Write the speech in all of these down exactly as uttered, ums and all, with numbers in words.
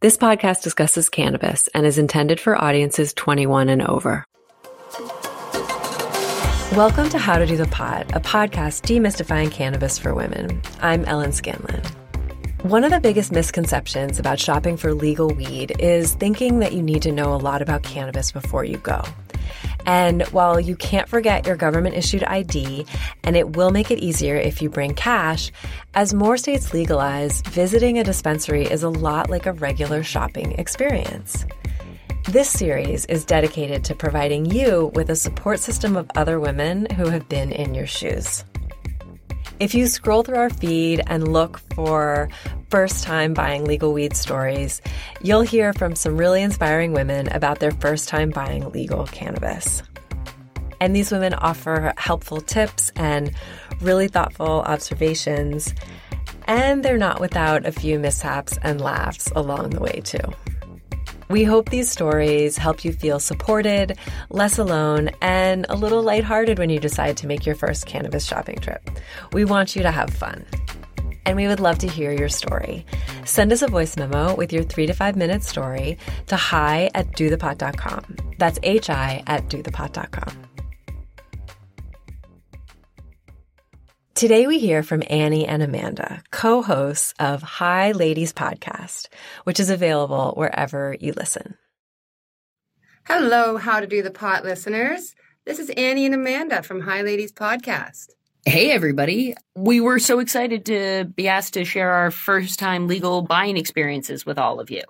This podcast discusses cannabis and is intended for audiences twenty-one and over. Welcome to How to Do the Pot, a podcast demystifying cannabis for women. I'm Ellen Scanlon. One of the biggest misconceptions about shopping for legal weed is thinking that you need to know a lot about cannabis before you go. And while you can't forget your government-issued I D, and it will make it easier if you bring cash, as more states legalize, visiting a dispensary is a lot like a regular shopping experience. This series is dedicated to providing you with a support system of other women who have been in your shoes. If you scroll through our feed and look for first-time buying legal weed stories, you'll hear from some really inspiring women about their first time buying legal cannabis. And these women offer helpful tips and really thoughtful observations, and they're not without a few mishaps and laughs along the way, too. We hope these stories help you feel supported, less alone, and a little lighthearted when you decide to make your first cannabis shopping trip. We want you to have fun. And we would love to hear your story. Send us a voice memo with your three to five minute story to hi at do the pot dot com. That's hi at do the pot dot com. Today we hear from Annie and Amanda, co-hosts of Hi Ladies Podcast, which is available wherever you listen. Hello, How to Do the Pot listeners. This is Annie and Amanda from Hi Ladies Podcast. Hey, everybody. We were so excited to be asked to share our first-time legal buying experiences with all of you.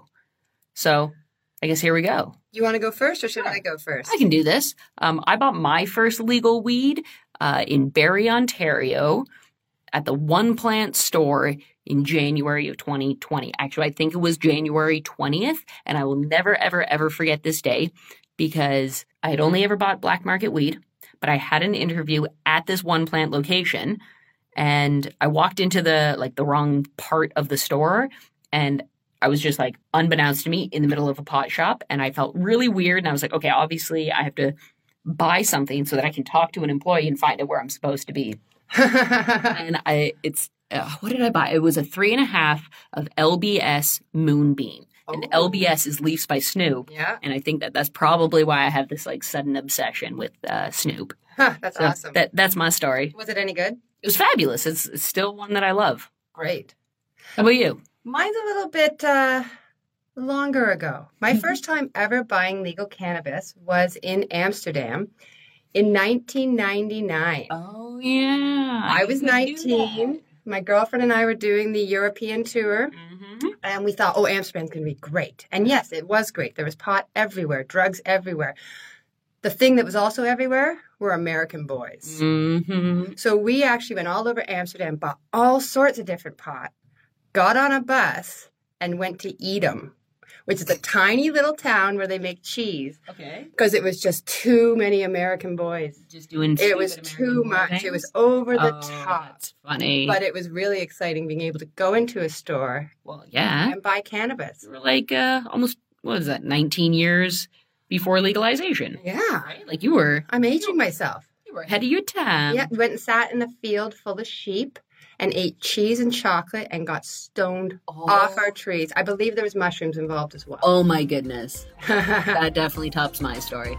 So I guess here we go. You want to go first or should I go first? I can do this. Um, I bought my first legal weed uh, in Barrie, Ontario at the One Plant store in January of twenty twenty. Actually, I think it was January twentieth, and I will never, ever, ever forget this day because I had only ever bought black market weed, but I had an interview at this One Plant location, and I walked into the like the wrong part of the store, and I was just like, unbeknownst to me, in the middle of a pot shop, and I felt really weird, and I was like, okay, obviously I have to buy something so that I can talk to an employee and find out where I'm supposed to be. and I, it's, uh, what did I buy? It was a three and a half of L B S Moonbeam. And Oh. L B S is Leafs by Snoop. Yeah. And I think that that's probably why I have this like sudden obsession with uh, Snoop. Huh, that's So awesome. That, that's my story. Was it any good? It was fabulous. It's, it's still one that I love. Great. How about you? Mine's a little bit uh, longer ago. My first time ever buying legal cannabis was in Amsterdam in nineteen ninety-nine. Oh, yeah. I was nineteen. My girlfriend and I were doing the European tour, Mm-hmm. and we thought, oh, Amsterdam's going to be great. And yes, it was great. There was pot everywhere, drugs everywhere. The thing that was also everywhere were American boys. Mm-hmm. So we actually went all over Amsterdam, bought all sorts of different pot, got on a bus, and went to Edam, which is a tiny little town where they make cheese, Okay. because it was just too many American boys. Just doing It was stupid too American much. things? It was over the Oh, top. That's funny. But it was really exciting being able to go into a store well, yeah. and buy cannabis. We were like uh, almost, what is that, nineteen years before legalization. Yeah. Right? Like you were, I'm aging myself. you were ahead of your time. Yeah, we went and sat in a field full of sheep and ate cheese and chocolate and got stoned Oh. off our trees. I believe there was mushrooms involved as well. Oh my goodness. That definitely tops my story.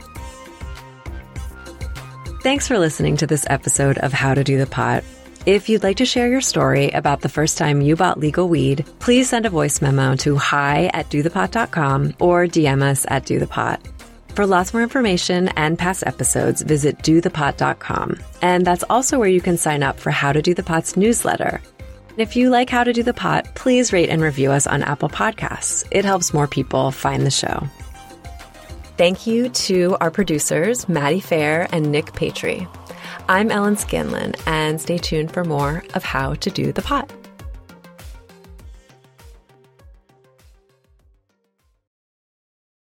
Thanks for listening to this episode of How to Do the Pot. If you'd like to share your story about the first time you bought legal weed, please send a voice memo to hi at do the pot dot com or D M us at do the pot. For lots more information and past episodes, visit do the pot dot com. And that's also where you can sign up for How to Do the Pot's newsletter. If you like How to Do the Pot, please rate and review us on Apple Podcasts. It helps more people find the show. Thank you to our producers, Maddie Fair and Nick Patry. I'm Ellen Scanlon, and stay tuned for more of How to Do the Pot.